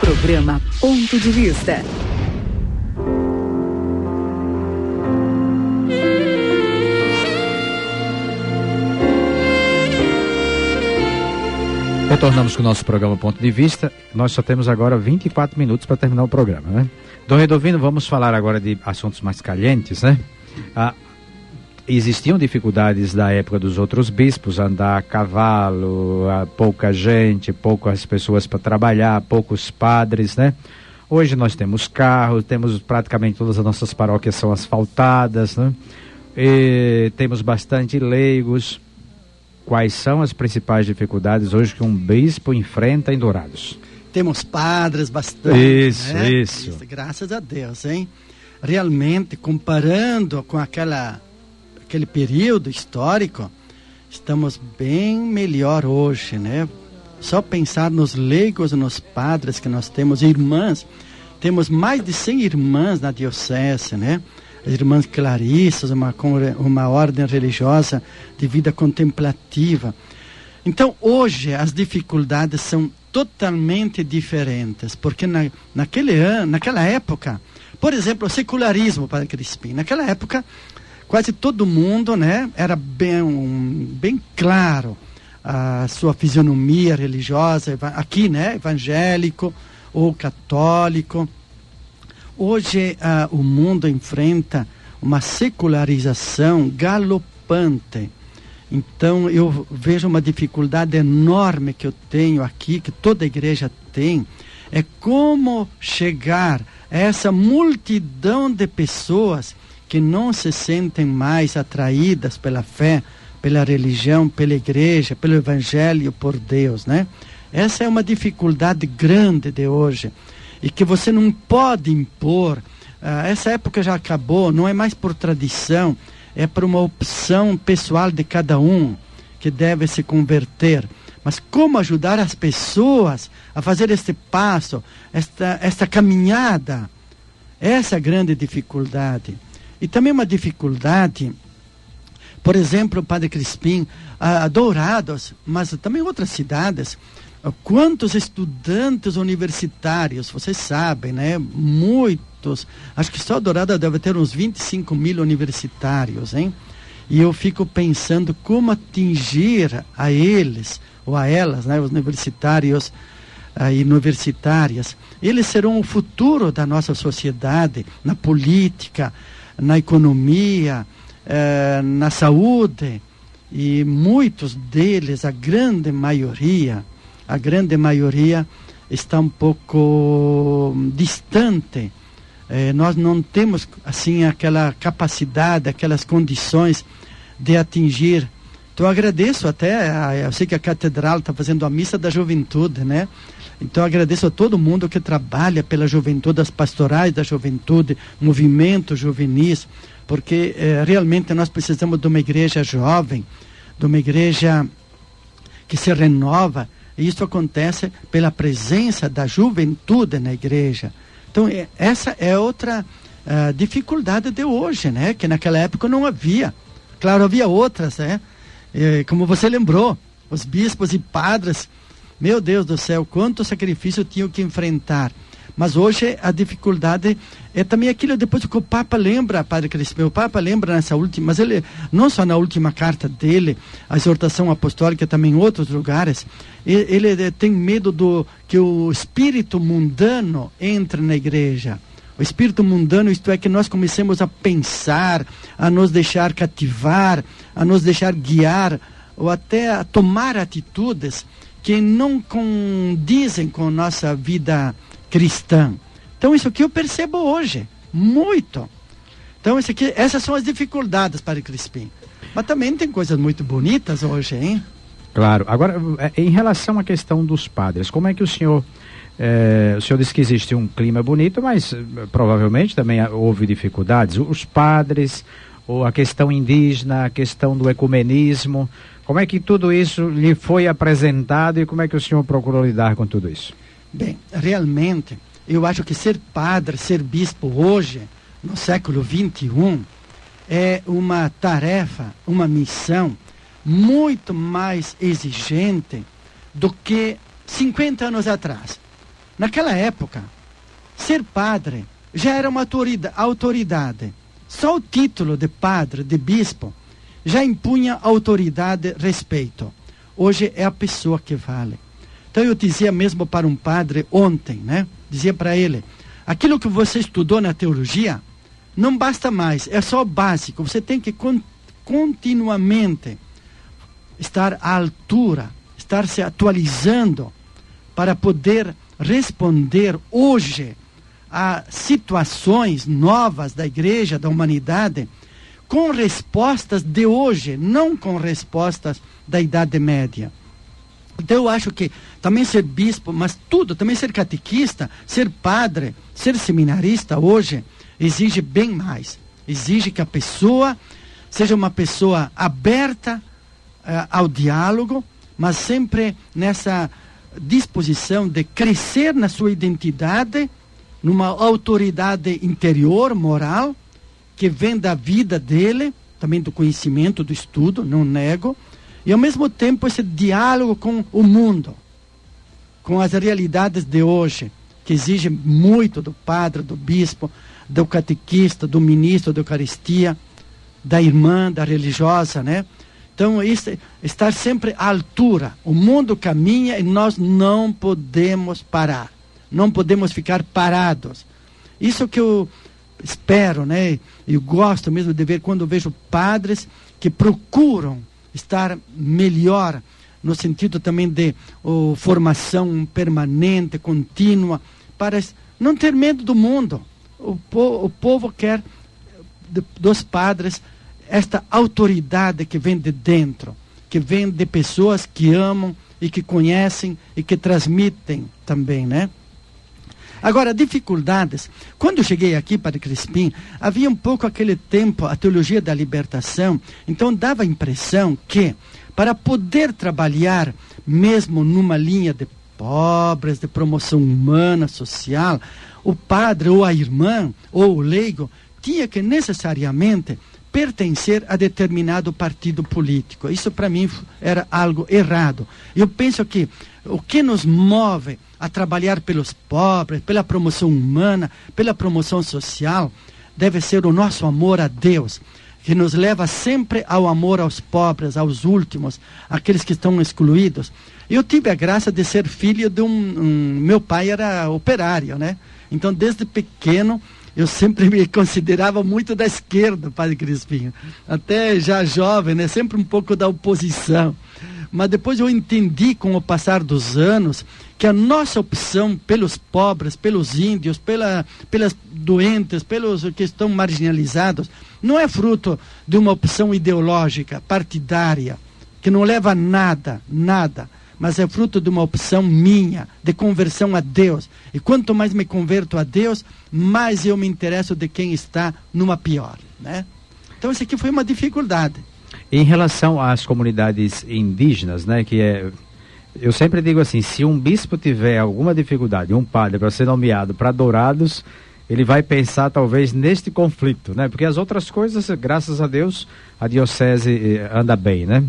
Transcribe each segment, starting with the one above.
Programa Ponto de Vista. Retornamos com o nosso programa Ponto de Vista. Nós só temos agora 24 minutos para terminar o programa, né? Dom Redovino, vamos falar agora de assuntos mais calientes, né? Existiam dificuldades da época dos outros bispos, andar a cavalo, pouca gente, poucas pessoas para trabalhar, poucos padres, né? Hoje nós temos carros, temos praticamente todas as nossas paróquias são asfaltadas, né? E temos bastante leigos. Quais são as principais dificuldades hoje que um bispo enfrenta em Dourados? Temos padres bastante. Isso, né? isso. Graças a Deus, hein? Realmente, comparando com aquele período histórico, estamos bem melhor hoje, né? Só pensar nos leigos, nos padres que nós temos, irmãs. Temos mais de 100 irmãs na diocese, né? As irmãs clarissas, uma ordem religiosa de vida contemplativa. Então, hoje, as dificuldades são totalmente diferentes, porque naquela época, por exemplo, o secularismo, Padre Crispim, naquela época, quase todo mundo, né, era bem claro a sua fisionomia religiosa, aqui, né, evangélico ou católico. Hoje o mundo enfrenta uma secularização galopante. Então eu vejo uma dificuldade enorme que eu tenho aqui, que toda a igreja tem, é como chegar a essa multidão de pessoas que não se sentem mais atraídas pela fé, pela religião, pela igreja, pelo evangelho, por Deus, né? Essa é uma dificuldade grande de hoje. E que você não pode impor. Essa época já acabou, não é mais por tradição, é por uma opção pessoal de cada um que deve se converter. Mas como ajudar as pessoas a fazer este passo, esta caminhada? Essa é a grande dificuldade. E também uma dificuldade, por exemplo, Padre Crispim, Dourados, mas também outras cidades. Quantos estudantes universitários, vocês sabem, né? Muitos, acho que só Dourado deve ter uns 25 mil universitários, hein? E eu fico pensando como atingir a eles, ou a elas, né? Os universitários e universitárias. Eles serão o futuro da nossa sociedade, na política, na economia, na saúde. E muitos deles, a grande maioria está um pouco distante. Nós não temos assim aquela capacidade, aquelas condições de atingir. Então eu agradeço até, eu sei que a catedral está fazendo a missa da juventude, né? Então eu agradeço a todo mundo que trabalha pela juventude, as pastorais da juventude, movimentos juvenis, porque realmente nós precisamos de uma igreja jovem, de uma igreja que se renova. E isso acontece pela presença da juventude na igreja. Então, essa é outra dificuldade de hoje, né? Que naquela época não havia. Claro, havia outras, né? Como você lembrou, os bispos e padres, meu Deus do céu, quanto sacrifício tinham que enfrentar. Mas hoje a dificuldade é também aquilo depois que o Papa lembra, Padre Crispim, o Papa lembra nessa última, mas ele, não só na última carta dele, a exortação apostólica, também em outros lugares, ele tem medo que o espírito mundano entre na igreja. O espírito mundano, isto é, que nós comecemos a pensar, a nos deixar cativar, a nos deixar guiar, ou até a tomar atitudes que não condizem com a nossa vida cristã. Então isso aqui eu percebo hoje, muito. Então essas são as dificuldades, Padre Crispim. Mas também tem coisas muito bonitas hoje, hein? Claro. Agora, em relação à questão dos padres, como é que o senhor disse que existe um clima bonito, mas provavelmente também houve dificuldades. Os padres, ou a questão indígena, a questão do ecumenismo, como é que tudo isso lhe foi apresentado e como é que o senhor procurou lidar com tudo isso? Bem, realmente, eu acho que ser padre, ser bispo hoje, no século XXI, é uma tarefa, uma missão muito mais exigente do que 50 anos atrás. Naquela época, ser padre já era uma autoridade. Só o título de padre, de bispo, já impunha autoridade, respeito. Hoje é a pessoa que vale. Então eu dizia mesmo para um padre ontem, né? Dizia para ele, aquilo que você estudou na teologia não basta mais, é só básico. Você tem que continuamente estar à altura, estar se atualizando para poder responder hoje a situações novas da igreja, da humanidade, com respostas de hoje, não com respostas da Idade Média. Então eu acho que também ser bispo, mas tudo, também ser catequista, ser padre, ser seminarista hoje, exige bem mais. Exige que a pessoa seja uma pessoa aberta ao diálogo, mas sempre nessa disposição de crescer na sua identidade, numa autoridade interior, moral, que vem da vida dele, também do conhecimento, do estudo, não nego, e ao mesmo tempo esse diálogo com o mundo, com as realidades de hoje, que exige muito do padre, do bispo, do catequista, do ministro da Eucaristia, da irmã, da religiosa, né? Então, estar sempre à altura. O mundo caminha e nós não podemos parar. Não podemos ficar parados. Isso que eu espero, né? Eu gosto mesmo de ver quando vejo padres que procuram estar melhor, no sentido também de formação permanente, contínua, para não ter medo do mundo. O povo quer dos padres esta autoridade que vem de dentro, que vem de pessoas que amam e que conhecem e que transmitem também, né? Agora, dificuldades. Quando eu cheguei aqui para Crispim, havia um pouco aquele tempo, a teologia da libertação, então dava a impressão que, para poder trabalhar mesmo numa linha de pobres, de promoção humana, social, o padre ou a irmã ou o leigo tinha que necessariamente pertencer a determinado partido político. Isso para mim era algo errado. Eu penso que o que nos move a trabalhar pelos pobres, pela promoção humana, pela promoção social, deve ser o nosso amor a Deus, que nos leva sempre ao amor aos pobres, aos últimos, aqueles que estão excluídos. Eu tive a graça de ser filho de meu pai era operário, né? Então, desde pequeno, eu sempre me considerava muito da esquerda, Padre Crispim. Até já jovem, né? Sempre um pouco da oposição. Mas depois eu entendi, com o passar dos anos, que a nossa opção pelos pobres, pelos índios, pelas doentes, pelos que estão marginalizados, não é fruto de uma opção ideológica, partidária, que não leva a nada, mas é fruto de uma opção minha, de conversão a Deus. E quanto mais me converto a Deus, mais eu me interesso de quem está numa pior, né? Então isso aqui foi uma dificuldade. Em relação às comunidades indígenas, né, eu sempre digo assim, se um bispo tiver alguma dificuldade, um padre para ser nomeado para Dourados, ele vai pensar talvez neste conflito, né? Porque as outras coisas, graças a Deus, a diocese anda bem, né?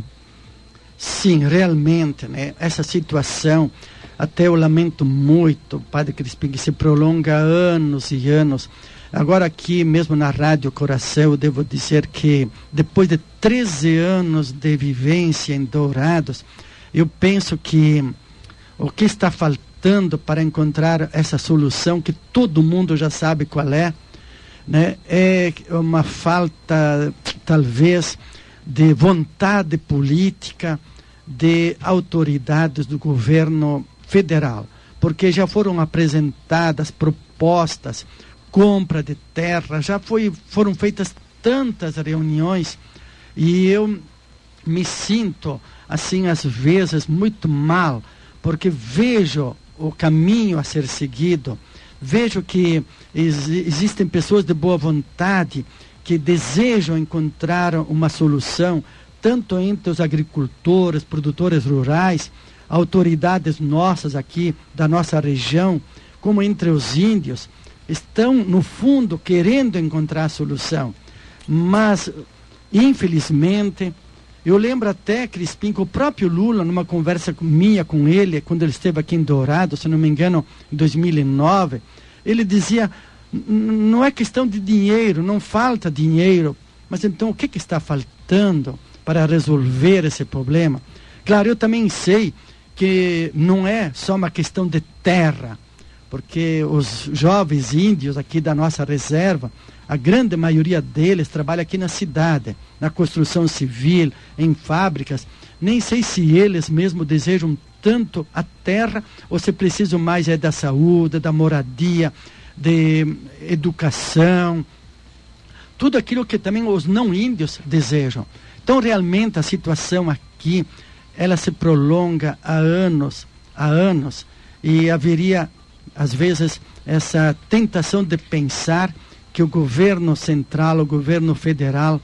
Sim, realmente, né? Essa situação, até eu lamento muito, Padre Crispim, que se prolonga anos e anos. Agora aqui mesmo na Rádio Coração, eu devo dizer que depois de 13 anos de vivência em Dourados, eu penso que o que está faltando para encontrar essa solução, que todo mundo já sabe qual é, né? É uma falta, talvez, de vontade política, de autoridades do governo federal, porque já foram apresentadas propostas, compra de terra, foram feitas tantas reuniões, e eu me sinto, assim, às vezes, muito mal, porque vejo o caminho a ser seguido, vejo que existem pessoas de boa vontade que desejam encontrar uma solução, tanto entre os agricultores, produtores rurais, autoridades nossas aqui da nossa região, como entre os índios, estão, no fundo, querendo encontrar a solução. Mas, infelizmente, Eu lembro até, Crispim, que o próprio Lula, numa conversa minha com ele, quando ele esteve aqui em Dourado, se não me engano, em 2009, ele dizia, não é questão de dinheiro, não falta dinheiro, mas então o que está faltando para resolver esse problema? Claro, eu também sei que não é só uma questão de terra, porque os jovens índios aqui da nossa reserva, a grande maioria deles trabalha aqui na cidade, na construção civil, em fábricas. Nem sei se eles mesmo desejam tanto a terra ou se precisam mais da saúde, da moradia, de educação, tudo aquilo que também os não índios desejam. Então, realmente, a situação aqui, ela se prolonga há anos, e haveria, às vezes, essa tentação de pensar que o governo central, o governo federal,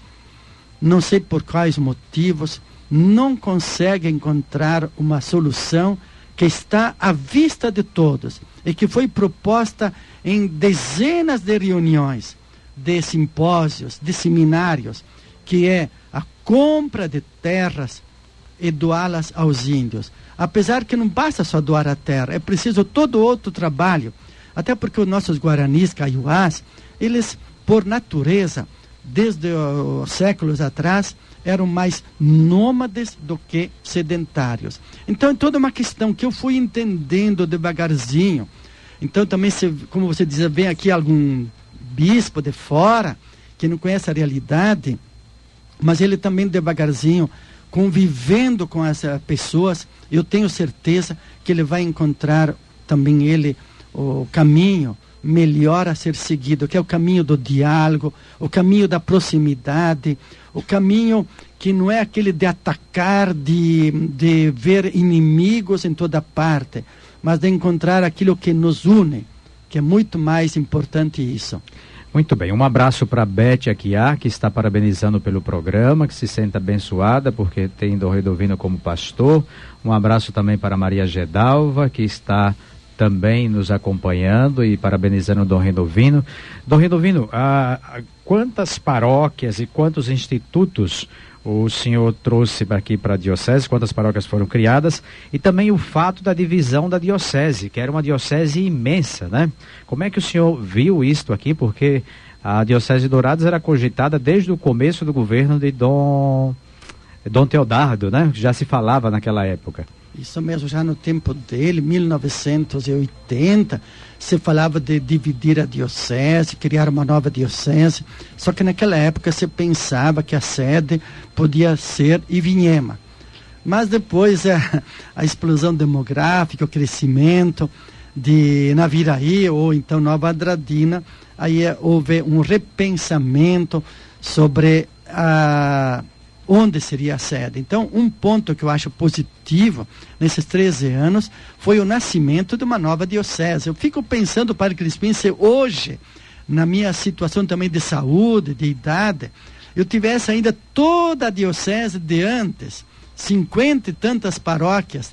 não sei por quais motivos, não consegue encontrar uma solução que está à vista de todos e que foi proposta em dezenas de reuniões, de simpósios, de seminários, que é a compra de terras e doá-las aos índios. Apesar que não basta só doar a terra, é preciso todo outro trabalho, até porque os nossos guaranis, caiuás, eles, por natureza, desde os séculos atrás, eram mais nômades do que sedentários. Então, é toda uma questão que eu fui entendendo devagarzinho. Então, também, como você diz, vem aqui algum bispo de fora, que não conhece a realidade, mas ele também devagarzinho, convivendo com essas pessoas, eu tenho certeza que ele vai encontrar também o caminho melhor a ser seguido, que é o caminho do diálogo, o caminho da proximidade, o caminho que não é aquele de atacar, de ver inimigos em toda parte, mas de encontrar aquilo que nos une, que é muito mais importante isso. Muito bem, um abraço para Beth Aquiá, que está parabenizando pelo programa, que se sente abençoada porque tem Dom Redovino como pastor. Um abraço também para Maria Gedalva, que está também nos acompanhando e parabenizando o Dom Redovino. Dom Redovino, quantas paróquias e quantos institutos o senhor trouxe aqui para a diocese, quantas paróquias foram criadas, e também o fato da divisão da diocese, que era uma diocese imensa, né? Como é que o senhor viu isto aqui? Porque a diocese de Dourados era cogitada desde o começo do governo de Dom Teodardo, né? Já se falava naquela época. Isso mesmo, já no tempo dele, 1980, se falava de dividir a diocese, criar uma nova diocese, só que naquela época se pensava que a sede podia ser Ivinhema. Mas depois a explosão demográfica, o crescimento de Naviraí ou então Nova Andradina, aí houve um repensamento sobre onde seria a sede. Então, um ponto que eu acho positivo nesses 13 anos foi o nascimento de uma nova diocese. Eu fico pensando, Padre Crispim, se hoje, na minha situação também de saúde, de idade, eu tivesse ainda toda a diocese de antes, 50 e tantas paróquias,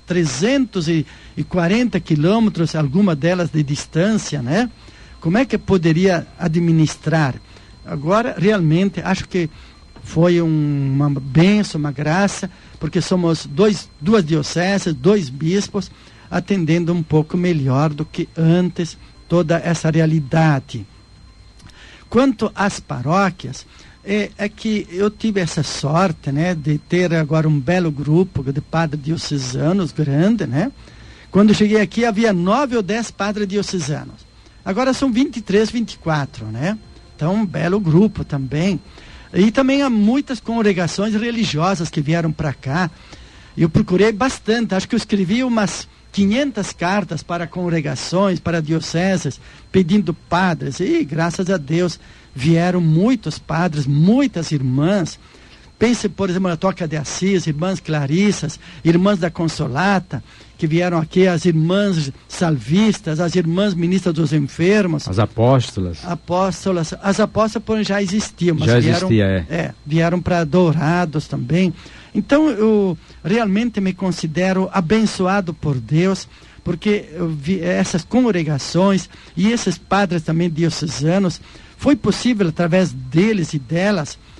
340 quilômetros, alguma delas de distância, né? Como é que eu poderia administrar? Agora, realmente, acho que foi uma bênção, uma graça, porque somos duas dioceses, 2 bispos, atendendo um pouco melhor do que antes toda essa realidade. Quanto às paróquias, é que eu tive essa sorte, né, de ter agora um belo grupo de padres diocesanos, grande, né? Quando cheguei aqui havia 9 ou 10 padres diocesanos. Agora são 23, 24, né? Então, um belo grupo também. E também há muitas congregações religiosas que vieram para cá. Eu procurei bastante, acho que eu escrevi umas 500 cartas para congregações, para dioceses, pedindo padres. E, graças a Deus, vieram muitos padres, muitas irmãs. Pense, por exemplo, na Toca de Assis, irmãs Clarissas, irmãs da Consolata, que vieram aqui, as irmãs salvistas, as irmãs ministras dos enfermos. As apóstolas. As apóstolas porém, já existiam, mas vieram para Dourados também. Então, eu realmente me considero abençoado por Deus, porque eu vi essas congregações e esses padres também diocesanos, foi possível, através deles e delas,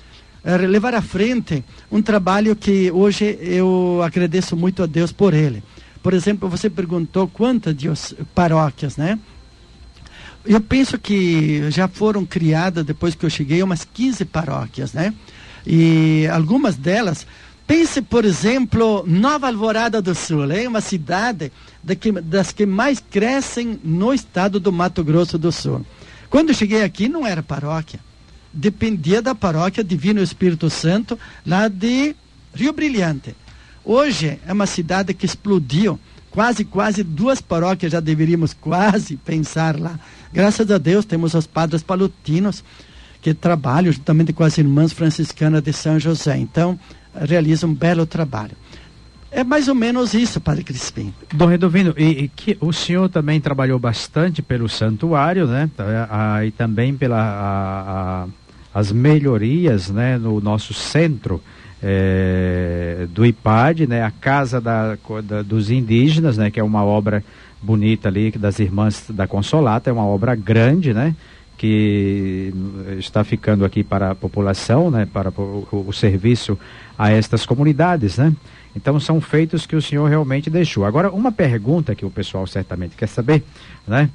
levar à frente um trabalho que hoje eu agradeço muito a Deus por ele. Por exemplo, você perguntou quantas paróquias, né? Eu penso que já foram criadas, depois que eu cheguei, umas 15 paróquias, né? E algumas delas, pense, por exemplo, Nova Alvorada do Sul, é uma cidade das que mais crescem no estado do Mato Grosso do Sul. Quando eu cheguei aqui, não era paróquia. Dependia da paróquia Divino Espírito Santo, lá de Rio Brilhante. Hoje é uma cidade que explodiu. Quase 2 paróquias já deveríamos quase pensar lá. Graças a Deus temos os padres palutinos que trabalham juntamente com as irmãs franciscanas de São José. Então, realizam um belo trabalho. É mais ou menos isso, Padre Crispim. Dom Redovino, e que o senhor também trabalhou bastante pelo santuário, né? E também as melhorias, né, no nosso centro do IPAD, né, a Casa dos Indígenas, né, que é uma obra bonita ali, das Irmãs da Consolata, é uma obra grande, né, que está ficando aqui para a população, né, para o serviço a estas comunidades, né. Então são feitos que o senhor realmente deixou. Agora, uma pergunta que o pessoal certamente quer saber, né,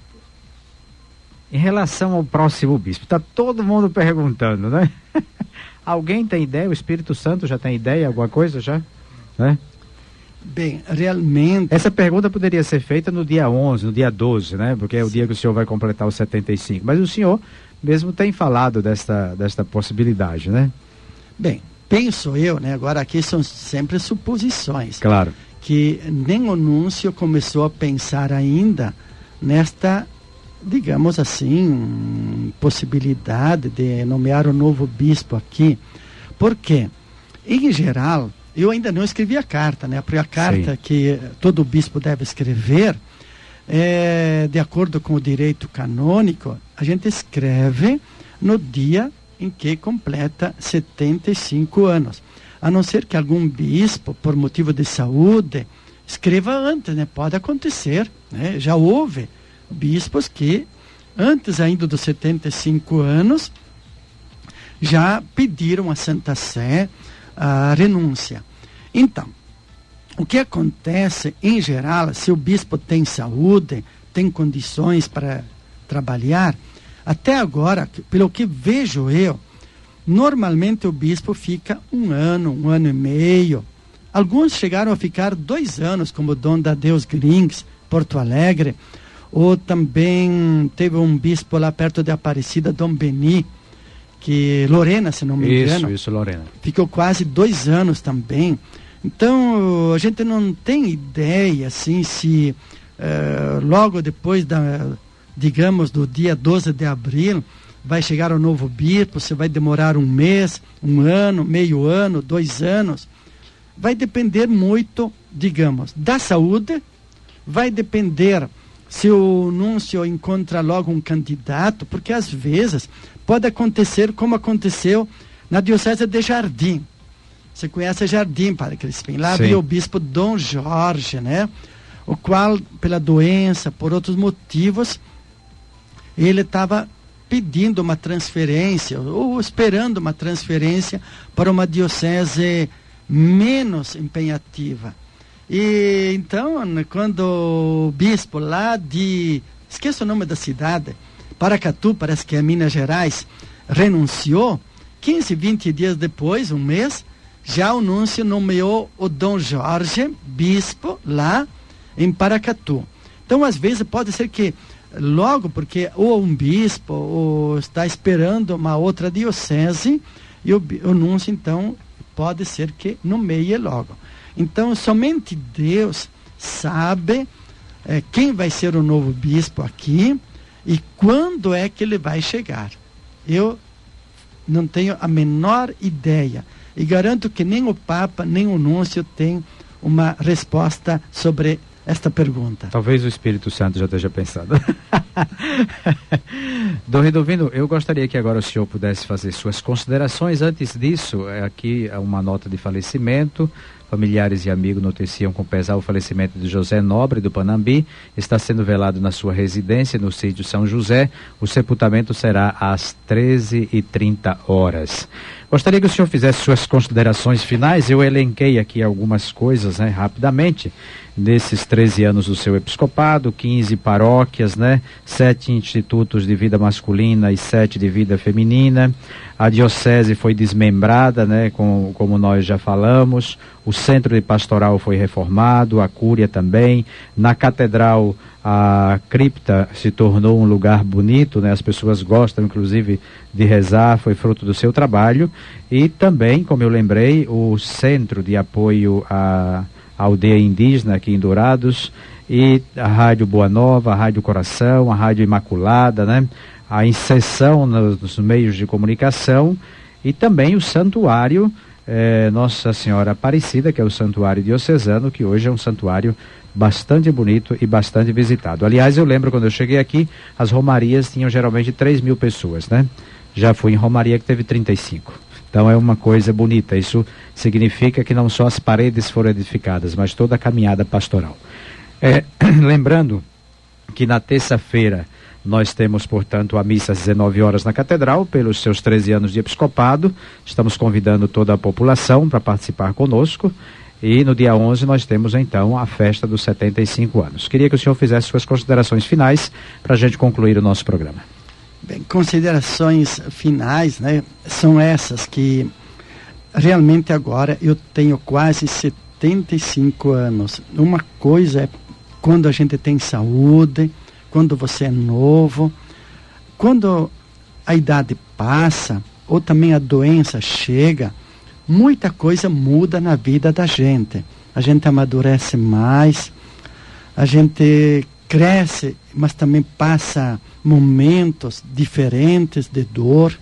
em relação ao próximo bispo, está todo mundo perguntando, né? Alguém tem ideia? O Espírito Santo já tem ideia? Alguma coisa já? Né? Bem, realmente... Essa pergunta poderia ser feita no dia 11, no dia 12, né? Porque é o dia que o senhor vai completar os 75. Mas o senhor mesmo tem falado desta possibilidade, né? Bem, penso eu, né? Agora aqui são sempre suposições. Claro. Que nem o núncio começou a pensar ainda nesta, digamos assim, possibilidade de nomear um novo bispo aqui. Por quê? Em geral, eu ainda não escrevi a carta, né? Porque a carta Sim. que todo bispo deve escrever, de acordo com o direito canônico, a gente escreve no dia em que completa 75 anos. A não ser que algum bispo, por motivo de saúde, escreva antes, né? Pode acontecer, né? Já houve bispos que, antes ainda dos 75 anos, já pediram à Santa Sé a renúncia. Então, o que acontece, em geral, se o bispo tem saúde, tem condições para trabalhar, até agora, pelo que vejo eu, normalmente o bispo fica 1 ano, 1 ano e meio. Alguns chegaram a ficar 2 anos, como Dom Dadeus Grings, Porto Alegre, ou também teve um bispo lá perto de Aparecida, Dom Beni, que Lorena, se não me engano. Isso, Lorena. Ficou quase 2 anos também. Então, a gente não tem ideia, assim, se logo depois digamos, do dia 12 de abril, vai chegar o novo bispo, se vai demorar 1 mês, 1 ano, meio ano, 2 anos. Vai depender muito, digamos, da saúde, vai depender se o núncio encontra logo um candidato, porque às vezes pode acontecer como aconteceu na diocese de Jardim. Você conhece Jardim, Padre Crispim? Lá havia o bispo Dom Jorge, né? O qual, pela doença, por outros motivos, ele estava pedindo uma transferência, ou esperando uma transferência para uma diocese menos empenhativa. E então, quando o bispo lá esqueço o nome da cidade, Paracatu, parece que é Minas Gerais, renunciou, 15, 20 dias depois, 1 mês, já o núncio nomeou o Dom Jorge, bispo, lá em Paracatu. Então, às vezes, pode ser que logo, porque ou um bispo ou está esperando uma outra diocese, e o núncio, então, pode ser que nomeie logo. Então, somente Deus sabe quem vai ser o novo bispo aqui e quando é que ele vai chegar. Eu não tenho a menor ideia. E garanto que nem o Papa, nem o núncio tem uma resposta sobre esta pergunta. Talvez o Espírito Santo já esteja pensando. Dom Redovino, eu gostaria que agora o senhor pudesse fazer suas considerações. Antes disso, aqui uma nota de falecimento. Familiares e amigos noticiam com pesar o falecimento de José Nobre, do Panambi. Está sendo velado na sua residência, no sítio São José. O sepultamento será às 13h30. Gostaria que o senhor fizesse suas considerações finais. Eu elenquei aqui algumas coisas, né, rapidamente, nesses 13 anos do seu episcopado, 15 paróquias, né, 7 institutos de vida masculina e 7 de vida feminina. A diocese foi desmembrada, né, como nós já falamos. O centro de pastoral foi reformado, a cúria também. Na catedral, a cripta se tornou um lugar bonito, né? As pessoas gostam, inclusive, de rezar, foi fruto do seu trabalho. E também, como eu lembrei, o centro de apoio à aldeia indígena aqui em Dourados, e a Rádio Boa Nova, a Rádio Coração, a Rádio Imaculada, né? A inserção nos meios de comunicação, e também o santuário Nossa Senhora Aparecida, que é o santuário diocesano, que hoje é um santuário bastante bonito e bastante visitado. Aliás, eu lembro quando eu cheguei aqui, as romarias tinham geralmente 3.000 pessoas, né? Já fui em romaria que teve 35. Então é uma coisa bonita. Isso significa que não só as paredes foram edificadas, mas toda a caminhada pastoral. Lembrando que na terça-feira nós temos, portanto, a missa às 19 horas na Catedral, pelos seus 13 anos de episcopado. Estamos convidando toda a população para participar conosco. E no dia 11 nós temos, então, a festa dos 75 anos. Queria que o senhor fizesse suas considerações finais para a gente concluir o nosso programa. Bem, considerações finais, né, são essas que realmente agora eu tenho quase 75 anos. Uma coisa é quando a gente tem saúde, quando você é novo, quando a idade passa, ou também a doença chega, muita coisa muda na vida da gente. A gente amadurece mais, a gente cresce, mas também passa momentos diferentes de dor.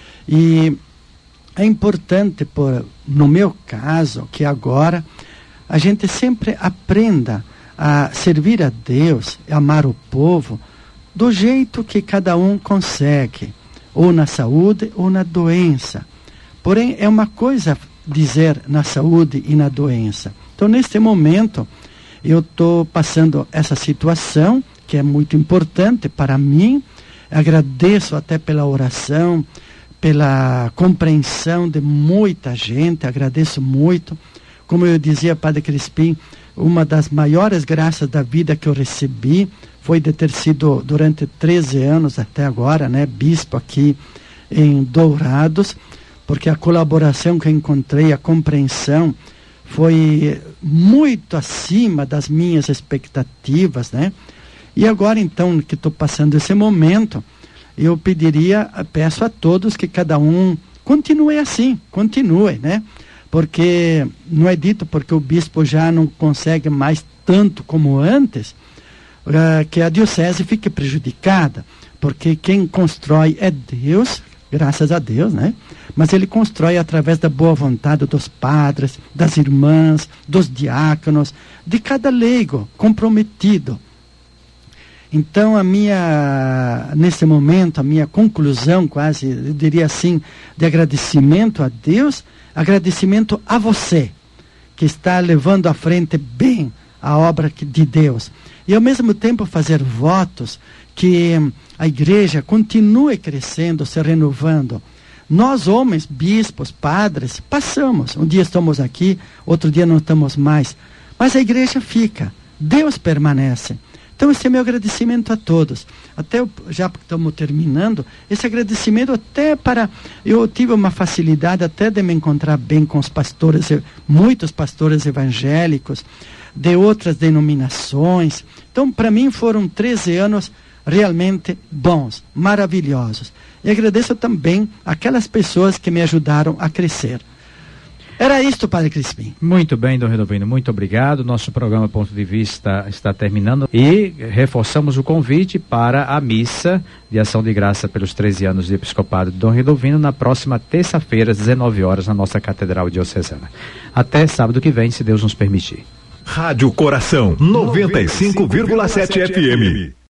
E é importante, no meu caso, que agora a gente sempre aprenda a servir a Deus, amar o povo, do jeito que cada um consegue, ou na saúde ou na doença. Porém, é uma coisa dizer na saúde e na doença. Então, neste momento, eu estou passando essa situação, que é muito importante para mim. Agradeço até pela oração, pela compreensão de muita gente, agradeço muito. Como eu dizia, Padre Crispim, uma das maiores graças da vida que eu recebi foi de ter sido, durante 13 anos até agora, né, bispo aqui em Dourados, porque a colaboração que eu encontrei, a compreensão, foi muito acima das minhas expectativas, né? E agora, então, que estou passando esse momento, eu peço a todos que cada um continue assim, continue, né? Porque não é dito porque o bispo já não consegue mais tanto como antes, que a diocese fique prejudicada, porque quem constrói é Deus, graças a Deus, né? Mas ele constrói através da boa vontade dos padres, das irmãs, dos diáconos, de cada leigo comprometido. Então, nesse momento, a minha conclusão, quase, eu diria assim, de agradecimento a Deus, agradecimento a você, que está levando à frente bem a obra de Deus. E, ao mesmo tempo, fazer votos que a igreja continue crescendo, se renovando. Nós, homens, bispos, padres, passamos. Um dia estamos aqui, outro dia não estamos mais. Mas a igreja fica. Deus permanece. Então, esse é meu agradecimento a todos. Até, já que estamos terminando, esse agradecimento até para... Eu tive uma facilidade até de me encontrar bem com os pastores, muitos pastores evangélicos, de outras denominações. Então, para mim, foram 13 anos realmente bons, maravilhosos. E agradeço também aquelas pessoas que me ajudaram a crescer. Era isto, Padre Crispim. Muito bem, Dom Redovino, muito obrigado. Nosso programa Ponto de Vista está terminando e reforçamos o convite para a missa de ação de graça pelos 13 anos de episcopado de Dom Redovino na próxima terça-feira, às 19 horas, na nossa Catedral Diocesana. Até sábado que vem, se Deus nos permitir. Rádio Coração 95,7 FM.